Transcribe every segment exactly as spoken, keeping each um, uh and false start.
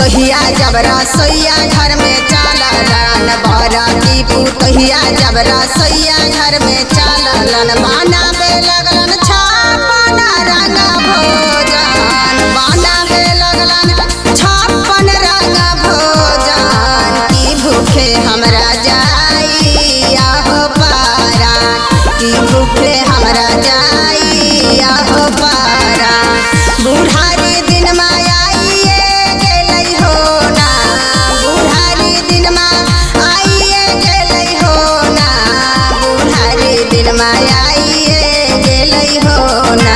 पुतहिया जब रसोईया घर में चललन बड़ा की पुतहिया जब रसोईया घर में चललन बनावे लगलन छप्पन रंग भोजन बनावे लगलन छप्पन रंग भोजन की भूखे हमरा जाई आहो पारा की भूखे हमरा जाई आहो पारा बुढ़ारी दिन मायाइए गेलै हो ना बुढ़ारी दिन मायाइए गेलै हो ना बुढ़ारी दिन मायाइए गेलै हो ना।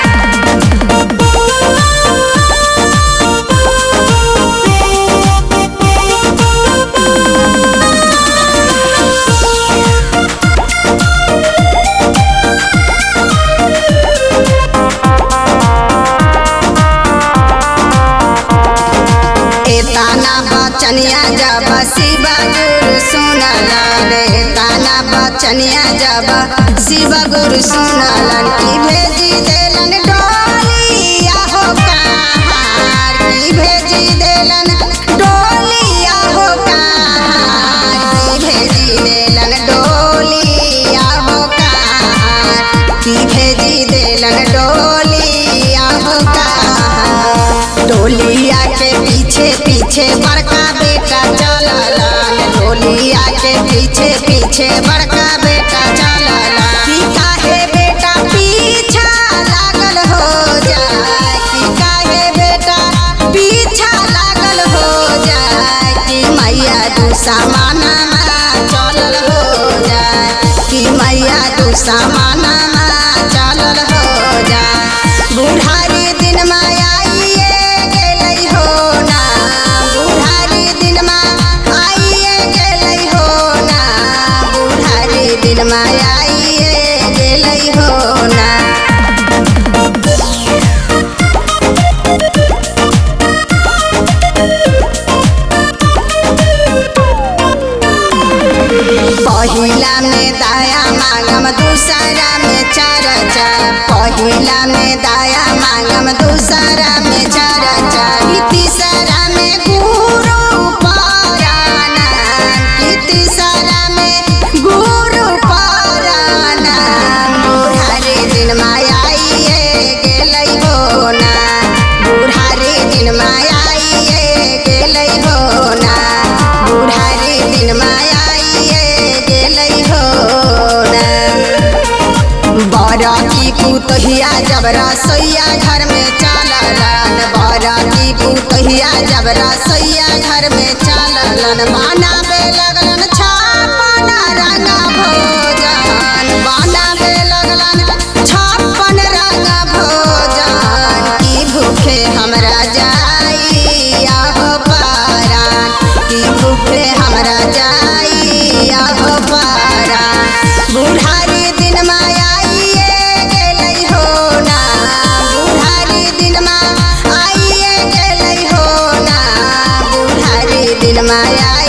ताना बचनिया जब शिव गुरु सुनलन रे ताना बचनिया जब शिव गुरु सुनलन की भेजी देलन डोली आहो कहार की भेजी देलन डोली आहो कहार की भेजी देलन डोली आहो कहार की भेजी देलन डोली आहो कहार डोलिया के पीछे पीछे बड़का बेटा चललन डोलिया के पीछे पीछे बड़का बेटा चललन की काहे बेटा पीछा लागल हो जाए की काहे बेटा पीछा लागल हो जाए कि मैया दू सामाना चलल हो जाए कि मैया दू सामाना चलल हो जाए बुढ़ारी दिन मायाइए गेलै हो ना बुढ़ारी दिन मायाइए गेलै हो ना बुढ़ारी दिन मायाइए गेलै हो ना। पहिला में दाया मांगम दूसरा में चर्चा पहिला में दाया मांगम दूसरा में चर्चा तीसरा में गुरु पराना की तीसरा में गुरु पराना बुढ़ारी दिन मायाइए गेलै हो ना बुढ़ारी दिन मायाइए गेलै हो ना बुढ़ारी दिन मायाइए गेलै हो ना। बड़ा की पुतहिया जब रसोईया घर में चललन बड़ा की पुतहिया जब रसोईया घर में चललन बनावे लगलन छप्पन रंग भोजन बनावे लगलन छप्पन रंग भोजन की भूखे हमरा जाई आहो पारा की भूखे हमरा जाई आहो पारा बुढ़ारी दिन मायाइए गेलै हो ना बुढ़ारी दिन मायाइए गेलै हो ना बुढ़ारी दिन माया